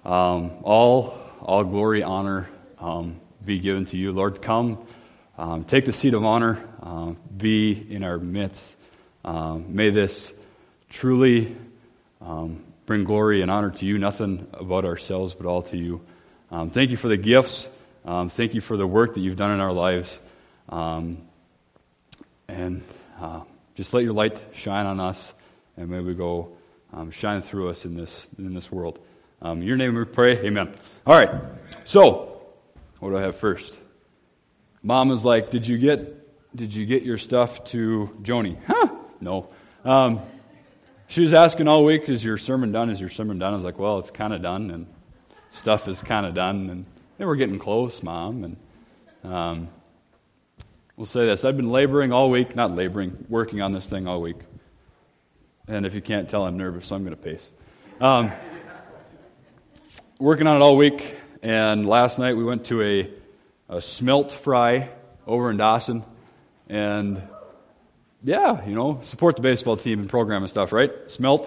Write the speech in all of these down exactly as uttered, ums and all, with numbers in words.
Um, all, all glory, honor um, be given to you. Lord, come, um, take the seat of honor, um, be in our midst. Um, may this truly um, bring glory and honor to you, nothing about ourselves, but all to you. Um, thank you for the gifts. Um, thank you for the work that you've done in our lives. Um, and uh, just let your light shine on us, and may we go um, shine through us in this in this world. Um, in your name we pray, amen. All right, so what do I have first? Mom was like, did you get did you get your stuff to Joni? Huh? No. Um, she was asking all week, is your sermon done? Is your sermon done? I was like, well, it's kind of done, and stuff is kind of done, and yeah, we're getting close, Mom. And um, we'll say this. I've been laboring all week, not laboring, working on this thing all week. And if you can't tell, I'm nervous, so I'm going to pace. Um, working on it all week, and last night we went to a, a smelt fry over in Dawson. And yeah, you know, support the baseball team and program and stuff, right? Smelt.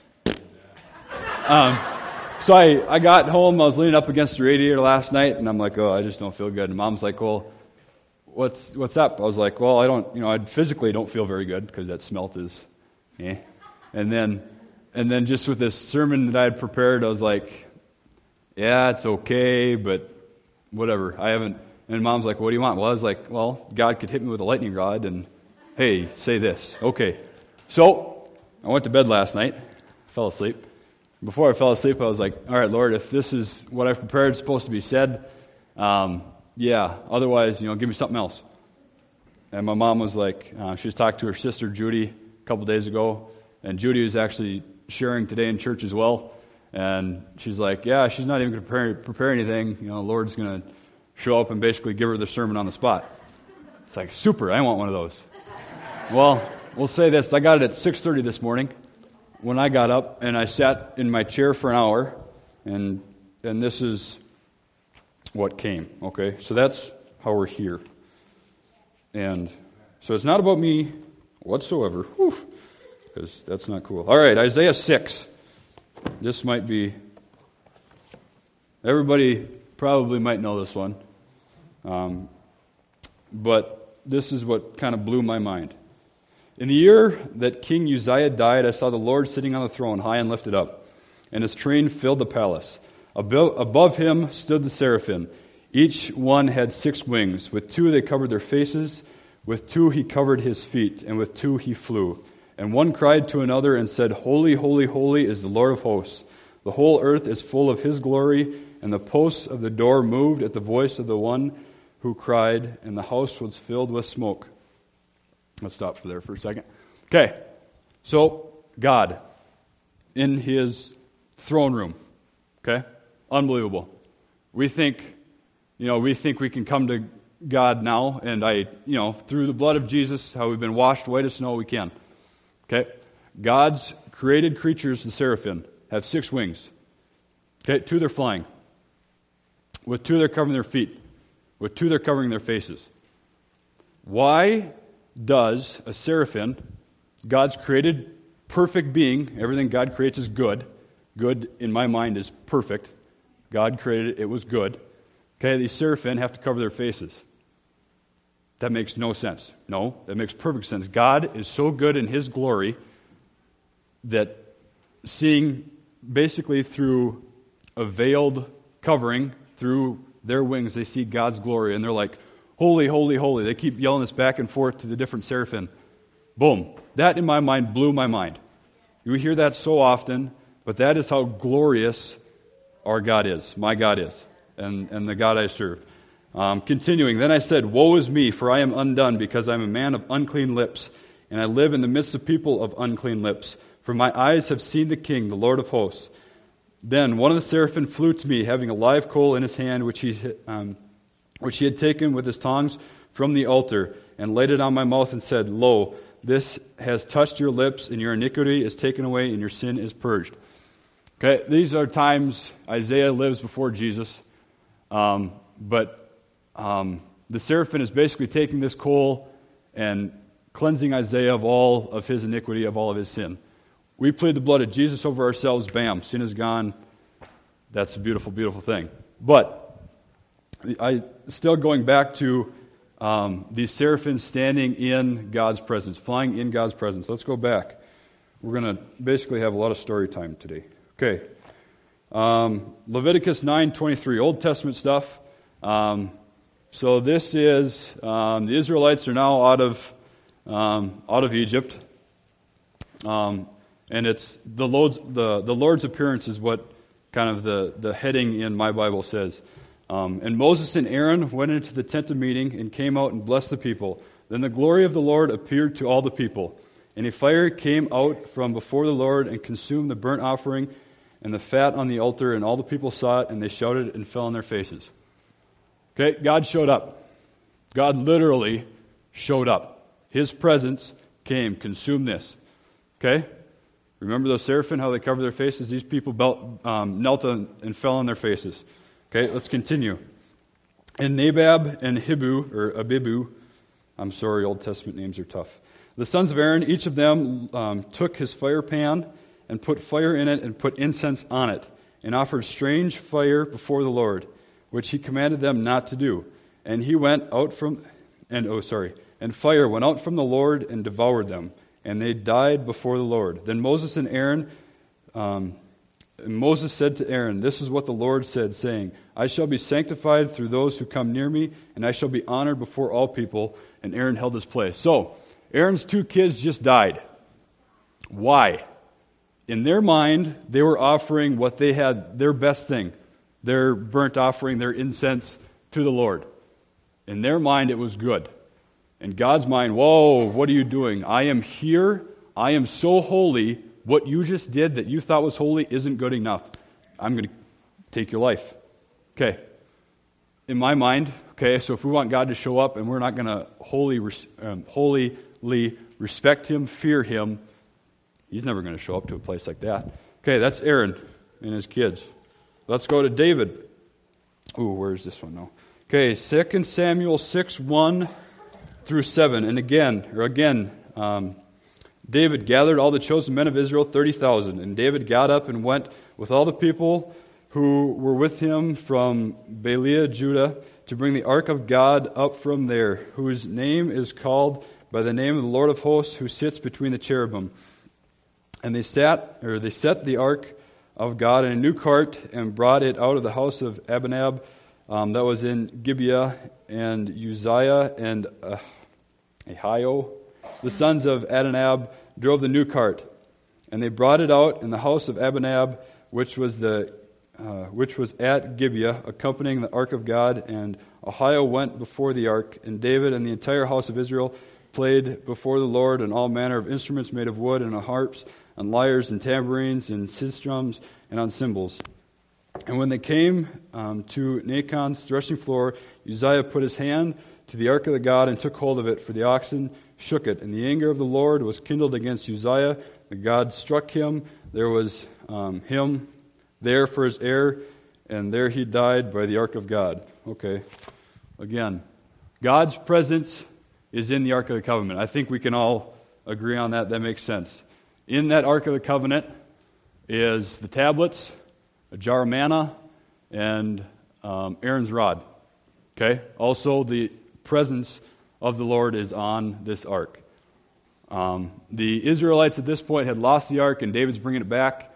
Um, so I, I got home, I was leaning up against the radiator last night, and I'm like, oh, I just don't feel good. And Mom's like, well, what's what's up? I was like, well, I don't, you know, I physically don't feel very good because that smelt is, eh. And then, and then just with this sermon that I had prepared, I was like, yeah, it's okay, but whatever. I haven't. And Mom's like, what do you want? Well, I was like, well, God could hit me with a lightning rod, and hey, say this. Okay. So I went to bed last night, fell asleep. Before I fell asleep, I was like, all right, Lord, if this is what I've prepared is supposed to be said, um, yeah, otherwise, you know, give me something else. And my mom was like, uh, she was talking to her sister, Judy, a couple days ago, and Judy was actually sharing today in church as well, and she's like, yeah, she's not even going to prepare, prepare anything, you know, the Lord's going to show up and basically give her the sermon on the spot. It's like, super, I want one of those. Well, we'll say this, I got it at six thirty this morning. When I got up and I sat in my chair for an hour, and and this is what came, okay? So that's how we're here. And so it's not about me whatsoever, because that's not cool. All right, Isaiah six. This might be, everybody probably might know this one, um, but this is what kind of blew my mind. In the year that King Uzziah died, I saw the Lord sitting on the throne, high and lifted up, and his train filled the palace. Above, above him stood the seraphim. Each one had six wings. With two they covered their faces, with two he covered his feet, and with two he flew. And one cried to another and said, Holy, holy, holy is the Lord of hosts. The whole earth is full of his glory. And the posts of the door moved at the voice of the one who cried, and the house was filled with smoke. Let's stop for there for a second. Okay, so God in his throne room, okay? Unbelievable. We think, you know, we think we can come to God now, and I, you know, through the blood of Jesus, how we've been washed white as snow, we can. Okay? God's created creatures, the seraphim, have six wings. Okay, two they're flying. With two they're covering their feet. With two they're covering their faces. Why does a seraphim, God's created perfect being, everything God creates is good. Good, in my mind, is perfect. God created it, it was good. Okay, these seraphim have to cover their faces. That makes no sense. No, that makes perfect sense. God is so good in his glory that seeing basically through a veiled covering, through their wings, they see God's glory, and they're like, holy, holy, holy. They keep yelling this back and forth to the different seraphim. Boom. That, in my mind, blew my mind. You hear that so often, but that is how glorious our God is, my God is, and, and the God I serve. Um, continuing, then I said, woe is me, for I am undone, because I am a man of unclean lips, and I live in the midst of people of unclean lips. For my eyes have seen the King, the Lord of hosts. Then one of the seraphim flew to me, having a live coal in his hand, which he um, which he had taken with his tongs from the altar, and laid it on my mouth and said, Lo, this has touched your lips, and your iniquity is taken away, and your sin is purged. Okay, these are times Isaiah lives before Jesus, um, but um, the seraphim is basically taking this coal and cleansing Isaiah of all of his iniquity, of all of his sin. We plead the blood of Jesus over ourselves, bam, sin is gone, that's a beautiful, beautiful thing. But I still going back to um, these seraphim standing in God's presence, flying in God's presence. Let's go back. We're going to basically have a lot of story time today. Okay. Um, Leviticus nine twenty-three, Old Testament stuff. Um, so this is um, the Israelites are now out of um, out of Egypt, um, and it's the Lord's the the Lord's appearance is what kind of the the heading in my Bible says. Um, and Moses and Aaron went into the tent of meeting and came out and blessed the people. Then the glory of the Lord appeared to all the people, and a fire came out from before the Lord and consumed the burnt offering and the fat on the altar, and all the people saw it, and they shouted and fell on their faces. Okay, God showed up. God literally showed up. His presence came, consumed this. Okay? Remember those seraphim, how they covered their faces? These people belt, um, knelt on, and fell on their faces. Okay, let's continue. And Nadab and Abihu, or Abihu, I'm sorry, Old Testament names are tough. The sons of Aaron, each of them um, took his fire pan and put fire in it and put incense on it, and offered strange fire before the Lord, which he commanded them not to do. And he went out from, and oh, sorry, and fire went out from the Lord and devoured them, and they died before the Lord. Then Moses and Aaron, um, and Moses said to Aaron, "This is what the Lord said, saying, I shall be sanctified through those who come near me, and I shall be honored before all people." And Aaron held his place. So, Aaron's two kids just died. Why? In their mind, they were offering what they had, their best thing, their burnt offering, their incense to the Lord. In their mind, it was good. In God's mind, whoa, what are you doing? I am here. I am so holy. What you just did that you thought was holy isn't good enough. I'm going to take your life. Okay. In my mind, okay, so if we want God to show up and we're not going to wholly, um, holily respect Him, fear Him, He's never going to show up to a place like that. Okay, that's Aaron and his kids. Let's go to David. Ooh, where's this one now? Okay, Second Samuel six, one through seven. And again, or again, um, David gathered all the chosen men of Israel, thirty thousand. And David got up and went with all the people who were with him from Baalah, Judah, to bring the ark of God up from there, whose name is called by the name of the Lord of hosts, who sits between the cherubim. And they sat, or they set the ark of God in a new cart and brought it out of the house of Abinab um, that was in Gibeah, and Uzziah and uh, Ahio, the sons of Adonab, drove the new cart, and they brought it out in the house of Abinab, which was the uh, which was at Gibeah, accompanying the ark of God. And Ahio went before the ark, and David and the entire house of Israel played before the Lord on all manner of instruments made of wood, and on harps, on lyres and tambourines and sistrums, and on cymbals. And when they came um, to Nachon's threshing floor, Uzziah put his hand to the ark of the God and took hold of it, for the oxen shook it. And the anger of the Lord was kindled against Uzziah. The God struck him. There was um, him there for his heir, and there he died by the ark of God. Okay, again, God's presence is in the Ark of the Covenant. I think we can all agree on that. That makes sense. In that Ark of the Covenant is the tablets, a jar of manna, and um, Aaron's rod. Okay? Also, the presence of the Lord is on this ark. Um, the Israelites at this point had lost the ark, and David's bringing it back.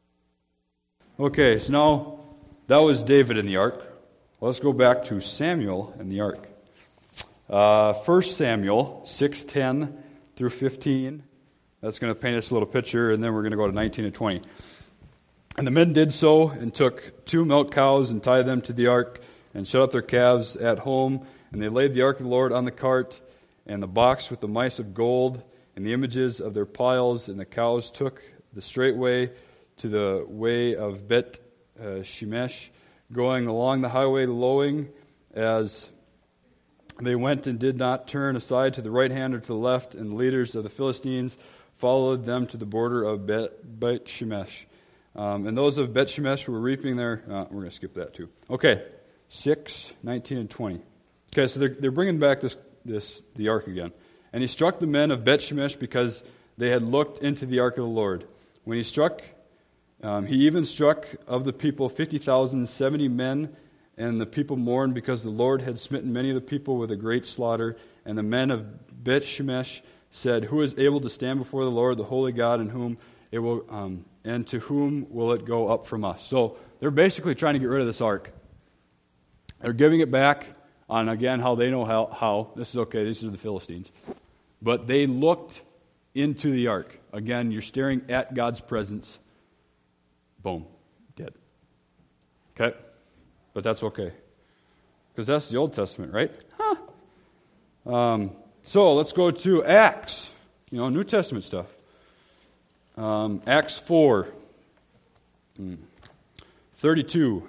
Okay, so now that was David in the ark. Let's go back to Samuel and the ark. Uh, First Samuel six ten through fifteen. That's going to paint us a little picture, and then we're going to go to nineteen and twenty. And the men did so, and took two milk cows, and tied them to the ark, and shut up their calves at home. And they laid the ark of the Lord on the cart, and the box with the mice of gold, and the images of their piles. And the cows took the straight way to the way of Bet uh, Shemesh, going along the highway, lowing as they went, and did not turn aside to the right hand or to the left. And the leaders of the Philistines followed them to the border of Bet, Bet Shemesh. Um, and those of Bet Shemesh were reaping their... Uh, we're going to skip that too. Okay, six, nineteen, and twenty. Okay, so they're, they're bringing back this, this the ark again. And he struck the men of Bet Shemesh because they had looked into the ark of the Lord. When he struck Um, he even struck of the people fifty thousand, seventy men, and the people mourned because the Lord had smitten many of the people with a great slaughter. And the men of Bet Shemesh said, "Who is able to stand before the Lord, the holy God, and whom it will, um, and to whom will it go up from us?" So they're basically trying to get rid of this ark. They're giving it back on, again, how they know how. how. This is okay, these are the Philistines. But they looked into the ark. Again, you're staring at God's presence. Boom, dead. Okay? But that's okay. Because that's the Old Testament, right? Huh. Um, so let's go to Acts. You know, New Testament stuff. Um, Acts four. thirty-two.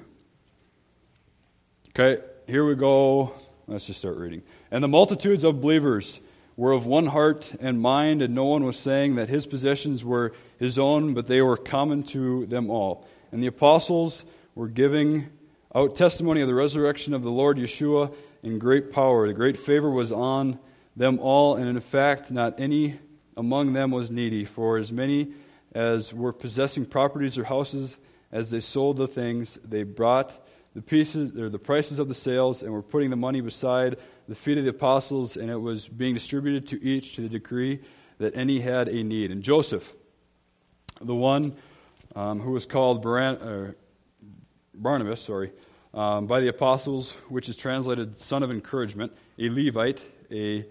Okay, here we go. Let's just start reading. "And the multitudes of believers were of one heart and mind, and no one was saying that his possessions were his own, but they were common to them all. And the apostles were giving out testimony of the resurrection of the Lord Yeshua in great power. The great favor was on them all, and in fact not any among them was needy. For as many as were possessing properties or houses, as they sold the things, they brought the pieces or the prices of the sales, and were putting the money beside the feet of the apostles, and it was being distributed to each to the degree that any had a need. And Joseph, the one um, who was called Baran- uh, Barnabas, sorry, um, by the apostles, which is translated son of encouragement, a Levite, a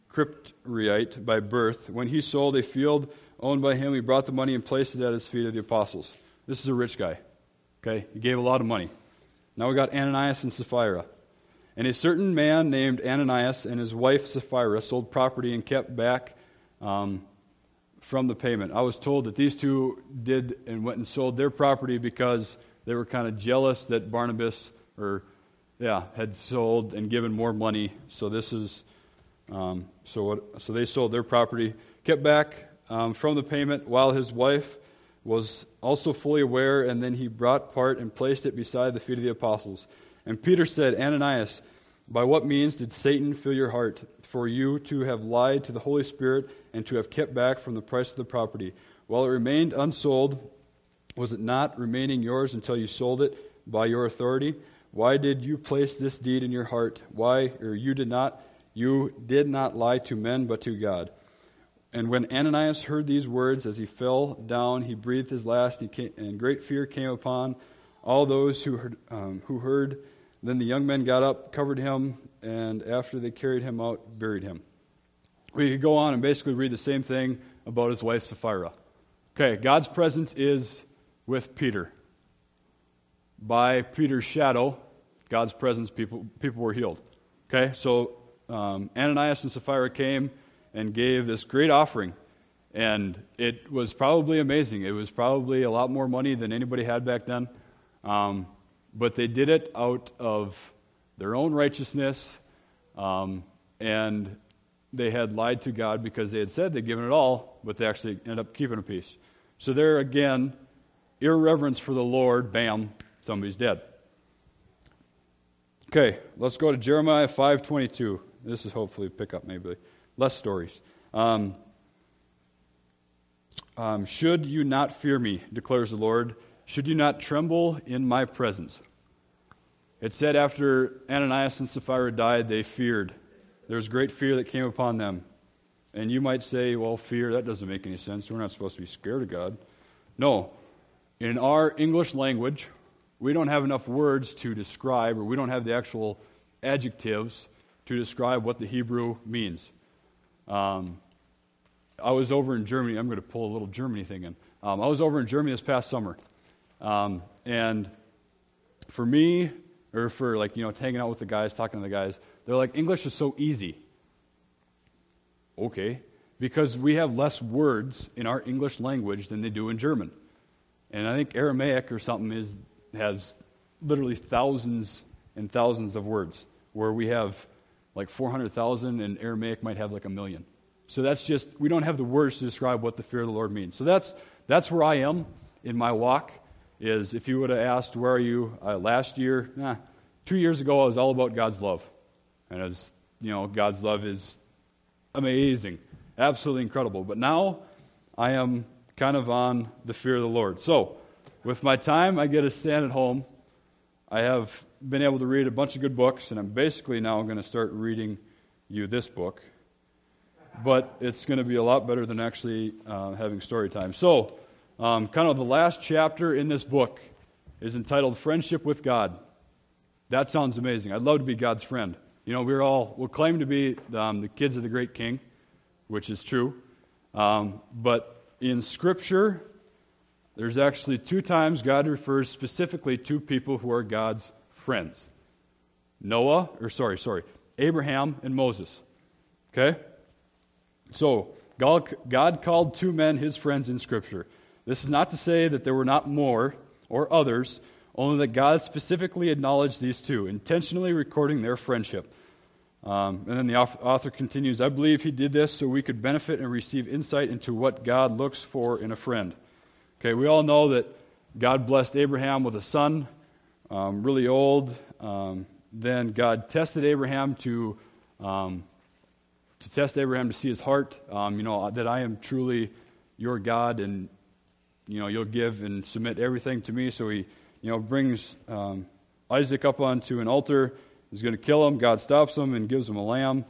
Cypriot by birth, when he sold a field owned by him, he brought the money and placed it at his feet of the apostles." This is a rich guy. Okay, he gave a lot of money. Now we got Ananias and Sapphira. "And a certain man named Ananias and his wife Sapphira sold property and kept back um, from the payment." I was told that these two did and went and sold their property because they were kind of jealous that Barnabas, or yeah, had sold and given more money. So this is, um, so what? So they sold their property, kept back um, from the payment, while his wife was also fully aware, and then he brought part and placed it beside the feet of the apostles. And Peter said, "Ananias, by what means did Satan fill your heart for you to have lied to the Holy Spirit and to have kept back from the price of the property? While it remained unsold, was it not remaining yours until you sold it by your authority? Why did you place this deed in your heart? Why, or you did not, you did not lie to men, but to God." And when Ananias heard these words, as he fell down, he breathed his last, and, came, and great fear came upon all those who heard, um, who heard. Then the young men got up, covered him, and after they carried him out, buried him. We could go on and basically read the same thing about his wife Sapphira. Okay, God's presence is with Peter. By Peter's shadow, God's presence, people people were healed. Okay, so um, Ananias and Sapphira came and gave this great offering, and it was probably amazing. It was probably a lot more money than anybody had back then, um, but they did it out of their own righteousness, um, and they had lied to God because they had said they'd given it all, but they actually ended up keeping a piece. So there again, irreverence for the Lord, bam, somebody's dead. Okay, let's go to Jeremiah five twenty-two. This is hopefully pick up maybe less stories. Um, um, Should you not fear me, declares the Lord? Should you not tremble in my presence? It said after Ananias and Sapphira died, they feared. There was great fear that came upon them. And you might say, well, fear, that doesn't make any sense. We're not supposed to be scared of God. No. In our English language, we don't have enough words to describe, or we don't have the actual adjectives to describe what the Hebrew means. Um, I was over in Germany. I'm going to pull a little Germany thing in. Um, I was over in Germany this past summer. Um, and for me, or for like, you know, hanging out with the guys, talking to the guys, they're like, English is so easy. Okay. Because we have less words in our English language than they do in German. And I think Aramaic or something is has literally thousands and thousands of words, where we have like four hundred thousand, and Aramaic might have like a million. So that's just, we don't have the words to describe what the fear of the Lord means. So that's that's where I am in my walk, is if you would have asked, where are you uh, last year? Nah, two years ago, I was all about God's love. And as you know, God's love is amazing, absolutely incredible. But now, I am kind of on the fear of the Lord. So, with my time I get to stand at home, I have been able to read a bunch of good books, and I'm basically now going to start reading you this book. But it's going to be a lot better than actually uh, having story time. So, um, kind of the last chapter in this book is entitled Friendship with God. That sounds amazing. I'd love to be God's friend. You know, we're all, we'll claim to be um, the kids of the great King, which is true. Um, but in Scripture, there's actually two times God refers specifically to people who are God's friends. Noah, or sorry, sorry, Abraham and Moses. Okay? So, God, God called two men his friends in Scripture. This is not to say that there were not more or others, only that God specifically acknowledged these two, intentionally recording their friendship. Um, and then the author continues, I believe he did this so we could benefit and receive insight into what God looks for in a friend. Okay, we all know that God blessed Abraham with a son, um, really old. Um, then God tested Abraham to... Um, to test Abraham to see his heart, um, you know, that I am truly your God, and, you know, you'll give and submit everything to me. So he, you know, brings um, Isaac up onto an altar. He's going to kill him. God stops him and gives him a lamb.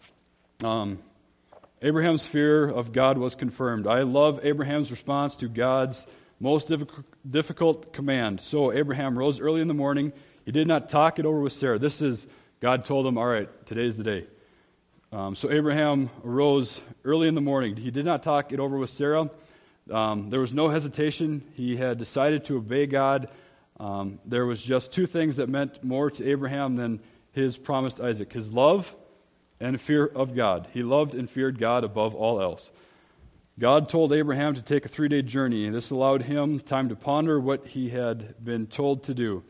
Um, Abraham's fear of God was confirmed. I love Abraham's response to God's most difficult command. So Abraham rose early in the morning. He did not talk it over with Sarah. This is, God told him, all right, today's the day. Um, so Abraham arose early in the morning. He did not talk it over with Sarah. Um, there was no hesitation. He had decided to obey God. Um, there was just two things that meant more to Abraham than his promised Isaac: his love and fear of God. He loved and feared God above all else. God told Abraham to take a three-day journey, and this allowed him time to ponder what he had been told to do.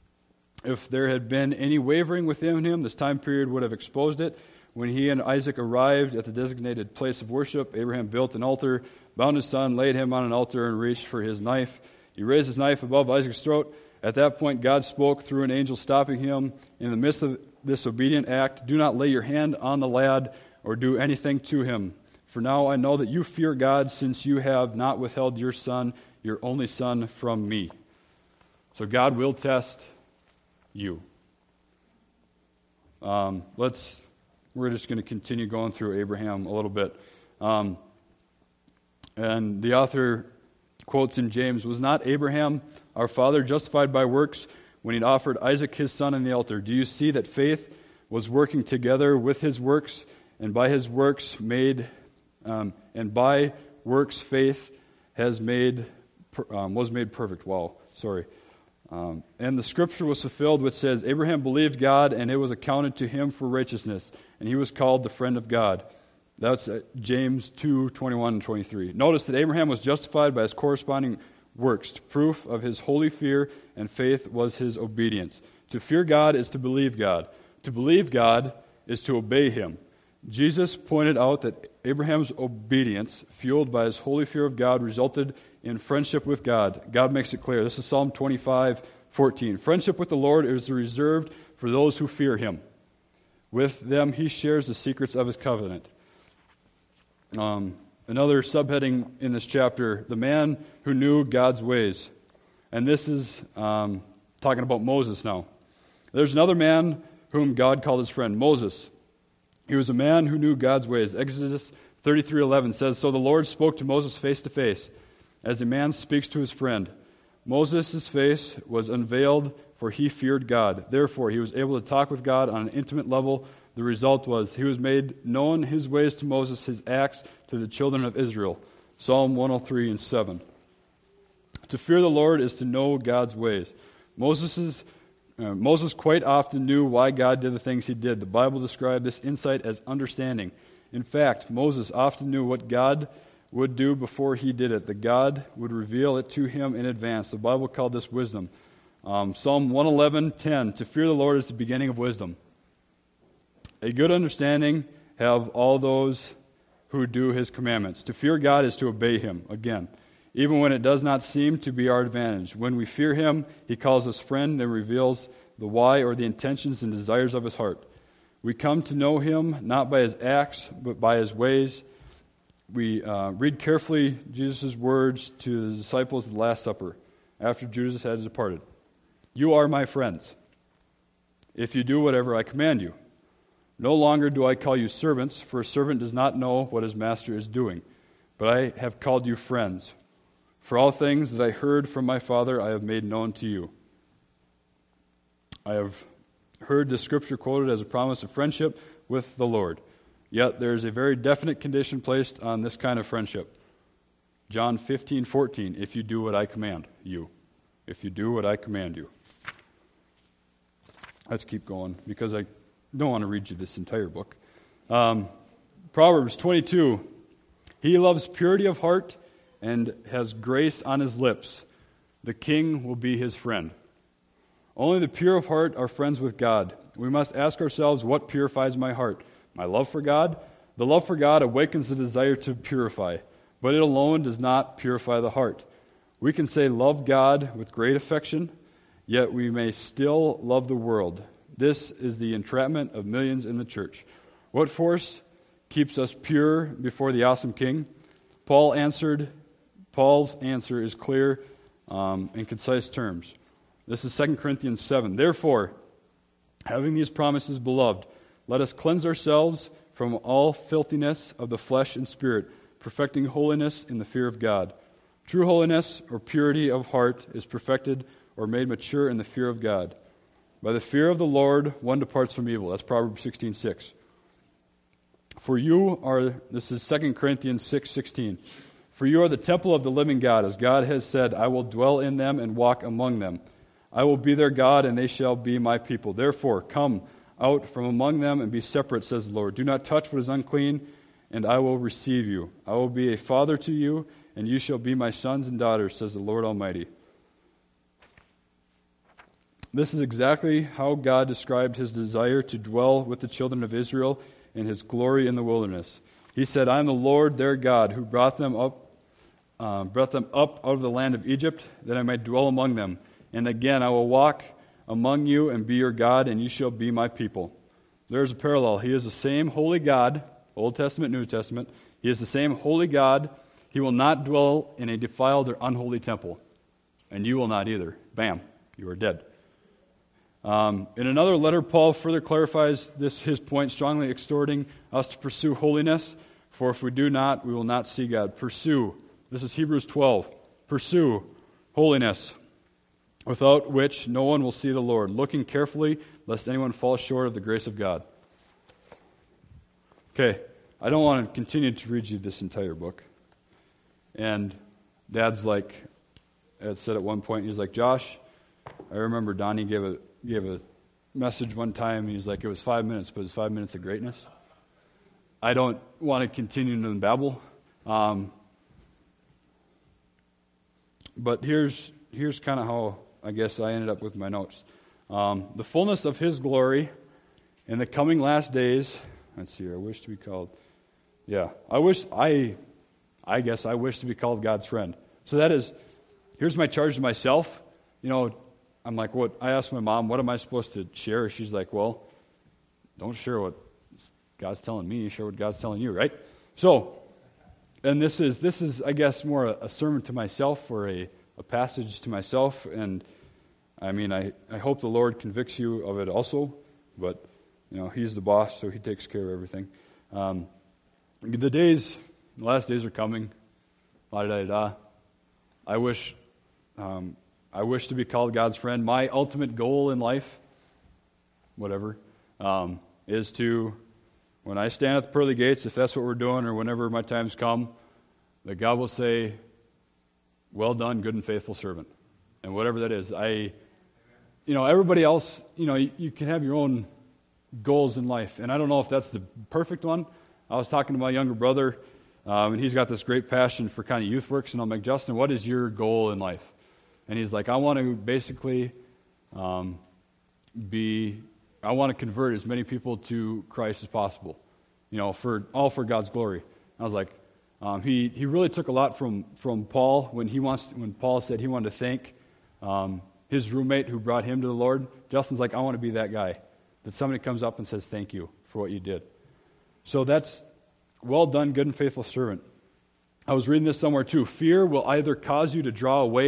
If there had been any wavering within him, this time period would have exposed it. When he and Isaac arrived at the designated place of worship, Abraham built an altar, bound his son, laid him on an altar, and reached for his knife. He raised his knife above Isaac's throat. At that point, God spoke through an angel, stopping him. In the midst of this obedient act, do not lay your hand on the lad or do anything to him. For now I know that you fear God, since you have not withheld your son, your only son, from me. So God will test you. Um, let's... We're just going to continue going through Abraham a little bit. Um, and the author quotes in James, was not Abraham, our father, justified by works when he'd offered Isaac his son on the altar? Do you see that faith was working together with his works, and by his works made, um, and by works faith has made, um, was made perfect. Wow, sorry. Um, and the scripture was fulfilled, which says, Abraham believed God, and it was accounted to him for righteousness, and he was called the friend of God. That's James two, twenty-one and twenty-three. Notice that Abraham was justified by his corresponding works. Proof of his holy fear and faith was his obedience. To fear God is to believe God. To believe God is to obey him. Jesus pointed out that Abraham's obedience, fueled by his holy fear of God, resulted in friendship with God. God makes it clear. This is Psalm twenty-five, fourteen. Friendship with the Lord is reserved for those who fear him. With them he shares the secrets of his covenant. Um, another subheading in this chapter, the man who knew God's ways. And this is um, talking about Moses now. There's another man whom God called his friend, Moses. He was a man who knew God's ways. Exodus thirty-three eleven says, So the Lord spoke to Moses face to face, as a man speaks to his friend. Moses' face was unveiled, for he feared God. Therefore, he was able to talk with God on an intimate level. The result was he was made known his ways to Moses, his acts to the children of Israel. Psalm one oh three and seven. To fear the Lord is to know God's ways. Moses's, uh, Moses quite often knew why God did the things he did. The Bible described this insight as understanding. In fact, Moses often knew what God would do before he did it. That God would reveal it to him in advance. The Bible called this wisdom. Um, Psalm one eleven ten. To fear the Lord is the beginning of wisdom. A good understanding have all those who do his commandments. To fear God is to obey him. Again, even when it does not seem to be our advantage. When we fear him, he calls us friend and reveals the why or the intentions and desires of his heart. We come to know him not by his acts, but by his ways. We uh, read carefully Jesus' words to the disciples at the Last Supper. after Judas had departed. You are my friends, if you do whatever I command you. No longer do I call you servants, for a servant does not know what his master is doing, but I have called you friends. For all things that I heard from my Father I have made known to you. I have heard the scripture quoted as a promise of friendship with the Lord. Yet there is a very definite condition placed on this kind of friendship. John fifteen fourteen, if you do what I command you. If you do what I command you. Let's keep going, because I don't want to read you this entire book. Um, Proverbs twenty-two, he loves purity of heart and has grace on his lips. The king will be his friend. Only the pure of heart are friends with God. We must ask ourselves, what purifies my heart? My love for God? The love for God awakens the desire to purify, but it alone does not purify the heart. We can say love God with great affection, yet we may still love the world. This is the entrapment of millions in the church. What force keeps us pure before the awesome King? Paul answered. Paul's answer is clear um, in concise terms. This is Second Corinthians seven. Therefore, having these promises, beloved, let us cleanse ourselves from all filthiness of the flesh and spirit, perfecting holiness in the fear of God. True holiness or purity of heart is perfected or made mature in the fear of God. By the fear of the Lord, one departs from evil. That's Proverbs sixteen six. For you are, this is Second Corinthians six sixteen. For you are the temple of the living God, as God has said, I will dwell in them and walk among them. I will be their God, and they shall be my people. Therefore, come out from among them and be separate, says the Lord. Do not touch what is unclean, and I will receive you. I will be a father to you, and you shall be my sons and daughters, says the Lord Almighty. This is exactly how God described his desire to dwell with the children of Israel in his glory in the wilderness. He said, I am the Lord their God, who brought them up, uh, brought them up out of the land of Egypt, that I might dwell among them. And again, I will walk among you and be your God, and you shall be my people. There's a parallel. He is the same holy God, Old Testament, New Testament. He is the same holy God. He will not dwell in a defiled or unholy temple. And you will not either. Bam, you are dead. Um, in another letter, Paul further clarifies this his point, strongly exhorting us to pursue holiness. For if we do not, we will not see God. Pursue. This is Hebrews twelve. Pursue holiness, without which no one will see the Lord, looking carefully lest anyone fall short of the grace of God. Okay, I don't want to continue to read you this entire book. And Dad's like, Ed said at one point, he's like, Josh, I remember Donnie gave a gave a message one time. He's like, it was five minutes, but it's five minutes of greatness. I don't want to continue to babble. Um, but here's here's kind of how I guess I ended up with my notes. Um, the fullness of his glory in the coming last days. Let's see here. I wish to be called. Yeah, I wish I. I guess I wish to be called God's friend. So that is. Here's my charge to myself. You know, I'm like, what? I asked my mom, what am I supposed to share? She's like, well, don't share what God's telling me. Share what God's telling you, right? So, and this is this is I guess more a, a sermon to myself or a. a passage to myself, and I mean, I, I hope the Lord convicts you of it also, but, you know, He's the boss, so He takes care of everything. Um, the days, the last days are coming, la-da-da-da. I wish, um, I wish to be called God's friend. My ultimate goal in life, whatever, um, is to, when I stand at the pearly gates, if that's what we're doing, or whenever my times come, that God will say, well done, good and faithful servant. And whatever that is, I, you know, everybody else, you know, you, you can have your own goals in life. And I don't know if that's the perfect one. I was talking to my younger brother, um, and he's got this great passion for kind of youth works. And I'm like, Justin, what is your goal in life? And he's like, I want to basically um, be, I want to convert as many people to Christ as possible, you know, for all for God's glory. I was like, Um, he he really took a lot from, from Paul when he wants to, when Paul said he wanted to thank um, his roommate who brought him to the Lord. Justin's like, I want to be that guy that somebody comes up and says thank you for what you did. So that's well done, good and faithful servant. I was reading this somewhere too. Fear will either cause you to draw away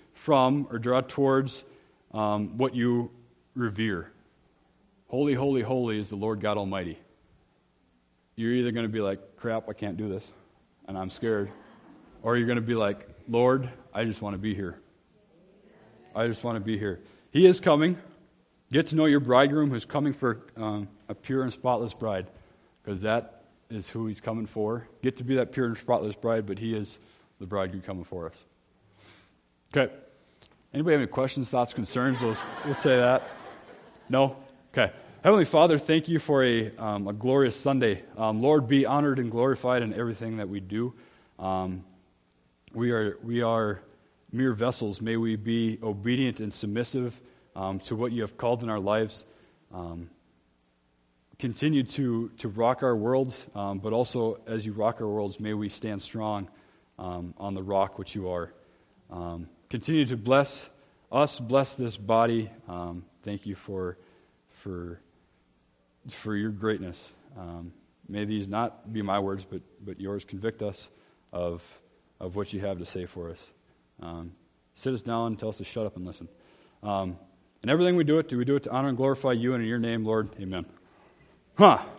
from or draw towards um, what you revere. Holy, holy, holy is the Lord God Almighty. You're either going to be like, crap, I can't do this, and I'm scared. Or you're going to be like, Lord, I just want to be here. I just want to be here. He is coming. Get to know your bridegroom who's coming for um, a pure and spotless bride, because that is who he's coming for. Get to be that pure and spotless bride, but he is the bridegroom coming for us. Okay. Anybody have any questions, thoughts, concerns? We'll, we'll say that. No? Okay. Heavenly Father, thank you for a, um, a glorious Sunday. Um, Lord, be honored and glorified in everything that we do. Um, we are we are mere vessels. May we be obedient and submissive um, to what you have called in our lives. Um, continue to, to rock our worlds, um, but also as you rock our worlds, may we stand strong um, on the rock which you are. Um, continue to bless us, bless this body. Um, thank you for for for your greatness. Um, may these not be my words, but but yours. Convict us of of what you have to say for us. Um, sit us down, tell us to shut up and listen. Um, and everything we do it, do we do it to honor and glorify you and in your name, Lord? Amen. Huh.